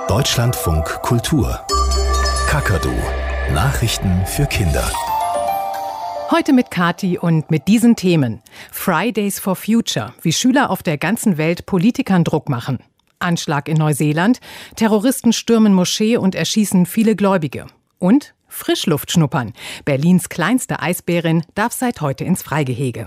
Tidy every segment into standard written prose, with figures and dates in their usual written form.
Deutschlandfunk Kultur. Kakadu. Nachrichten für Kinder. Heute mit Kathi und mit diesen Themen. Fridays for Future, wie Schüler auf der ganzen Welt Politikern Druck machen. Anschlag in Neuseeland, Terroristen stürmen Moschee und erschießen viele Gläubige. Und Frischluft schnuppern. Berlins kleinste Eisbärin darf seit heute ins Freigehege.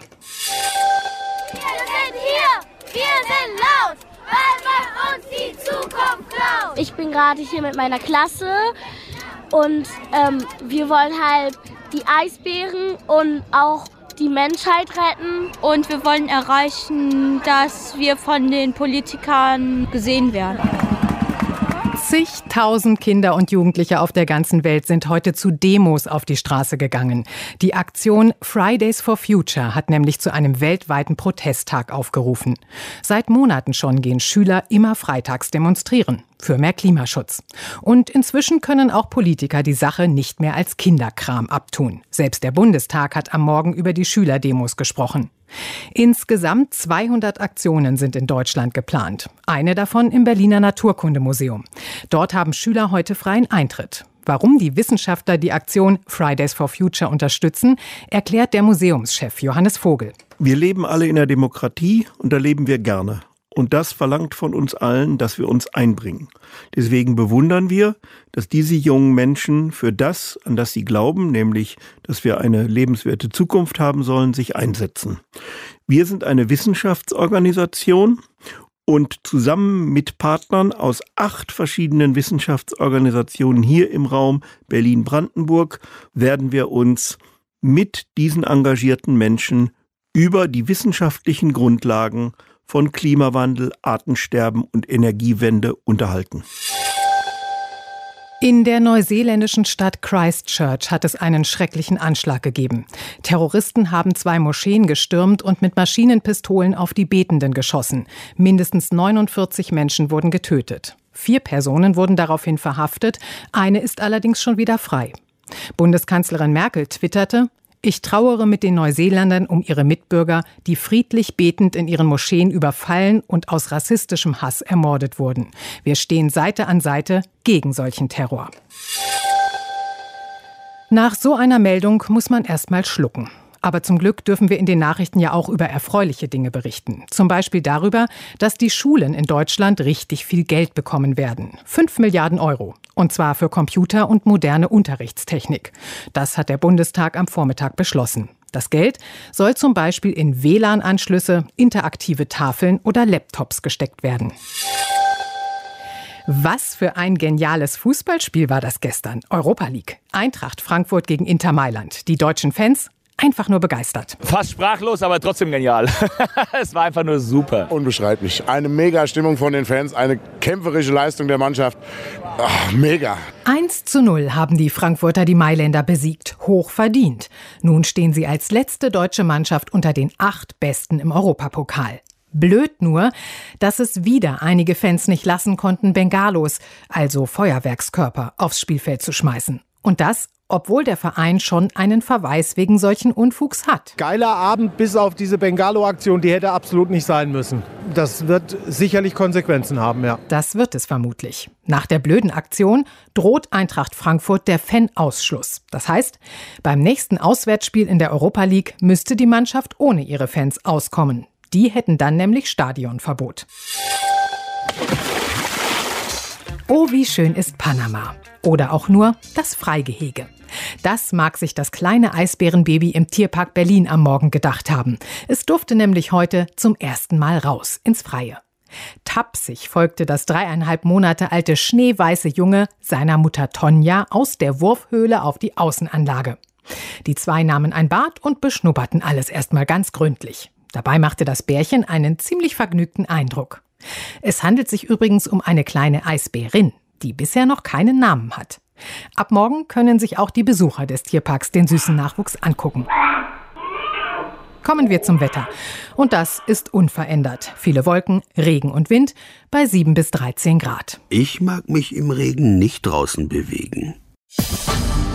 Wir sind laut, weil man uns die Zukunft klaut. Ich bin gerade hier mit meiner Klasse und wir wollen halt die Eisbären und auch die Menschheit retten. Und wir wollen erreichen, dass wir von den Politikern gesehen werden. Zigtausend Kinder und Jugendliche auf der ganzen Welt sind heute zu Demos auf die Straße gegangen. Die Aktion Fridays for Future hat nämlich zu einem weltweiten Protesttag aufgerufen. Seit Monaten schon gehen Schüler immer freitags demonstrieren. Für mehr Klimaschutz. Und inzwischen können auch Politiker die Sache nicht mehr als Kinderkram abtun. Selbst der Bundestag hat am Morgen über die Schülerdemos gesprochen. Insgesamt 200 Aktionen sind in Deutschland geplant. Eine davon im Berliner Naturkundemuseum. Dort haben Schüler heute freien Eintritt. Warum die Wissenschaftler die Aktion Fridays for Future unterstützen, erklärt der Museumschef Johannes Vogel. Wir leben alle in der Demokratie und da leben wir gerne. Und das verlangt von uns allen, dass wir uns einbringen. Deswegen bewundern wir, dass diese jungen Menschen für das, an das sie glauben, nämlich, dass wir eine lebenswerte Zukunft haben sollen, sich einsetzen. Wir sind eine Wissenschaftsorganisation und zusammen mit Partnern aus 8 verschiedenen Wissenschaftsorganisationen hier im Raum Berlin-Brandenburg werden wir uns mit diesen engagierten Menschen über die wissenschaftlichen Grundlagen von Klimawandel, Artensterben und Energiewende unterhalten. In der neuseeländischen Stadt Christchurch hat es einen schrecklichen Anschlag gegeben. Terroristen haben 2 Moscheen gestürmt und mit Maschinenpistolen auf die Betenden geschossen. Mindestens 49 Menschen wurden getötet. 4 Personen wurden daraufhin verhaftet, eine ist allerdings schon wieder frei. Bundeskanzlerin Merkel twitterte: Ich trauere mit den Neuseeländern um ihre Mitbürger, die friedlich betend in ihren Moscheen überfallen und aus rassistischem Hass ermordet wurden. Wir stehen Seite an Seite gegen solchen Terror. Nach so einer Meldung muss man erst mal schlucken. Aber zum Glück dürfen wir in den Nachrichten ja auch über erfreuliche Dinge berichten. Zum Beispiel darüber, dass die Schulen in Deutschland richtig viel Geld bekommen werden. 5 Milliarden Euro. Und zwar für Computer und moderne Unterrichtstechnik. Das hat der Bundestag am Vormittag beschlossen. Das Geld soll zum Beispiel in WLAN-Anschlüsse, interaktive Tafeln oder Laptops gesteckt werden. Was für ein geniales Fußballspiel war das gestern. Europa League. Eintracht Frankfurt gegen Inter Mailand. Die deutschen Fans einfach nur begeistert. Fast sprachlos, aber trotzdem genial. Es war einfach nur super. Unbeschreiblich. Eine mega Stimmung von den Fans, eine kämpferische Leistung der Mannschaft. Ach, mega. 1:0 haben die Frankfurter die Mailänder besiegt. Hoch verdient. Nun stehen sie als letzte deutsche Mannschaft unter den 8 Besten im Europapokal. Blöd nur, dass es wieder einige Fans nicht lassen konnten, Bengalos, also Feuerwerkskörper, aufs Spielfeld zu schmeißen. Und das, obwohl der Verein schon einen Verweis wegen solchen Unfugs hat. Geiler Abend bis auf diese Bengalo-Aktion, die hätte absolut nicht sein müssen. Das wird sicherlich Konsequenzen haben, ja. Das wird es vermutlich. Nach der blöden Aktion droht Eintracht Frankfurt der Fanausschluss. Das heißt, beim nächsten Auswärtsspiel in der Europa League müsste die Mannschaft ohne ihre Fans auskommen. Die hätten dann nämlich Stadionverbot. Oh, wie schön ist Panama. Oder auch nur das Freigehege. Das mag sich das kleine Eisbärenbaby im Tierpark Berlin am Morgen gedacht haben. Es durfte nämlich heute zum ersten Mal raus ins Freie. Tapsig folgte das 3,5 Monate alte schneeweiße Junge seiner Mutter Tonja aus der Wurfhöhle auf die Außenanlage. Die 2 nahmen ein Bad und beschnupperten alles erstmal ganz gründlich. Dabei machte das Bärchen einen ziemlich vergnügten Eindruck. Es handelt sich übrigens um eine kleine Eisbärin, die bisher noch keinen Namen hat. Ab morgen können sich auch die Besucher des Tierparks den süßen Nachwuchs angucken. Kommen wir zum Wetter. Und das ist unverändert. Viele Wolken, Regen und Wind bei 7 bis 13 Grad. Ich mag mich im Regen nicht draußen bewegen.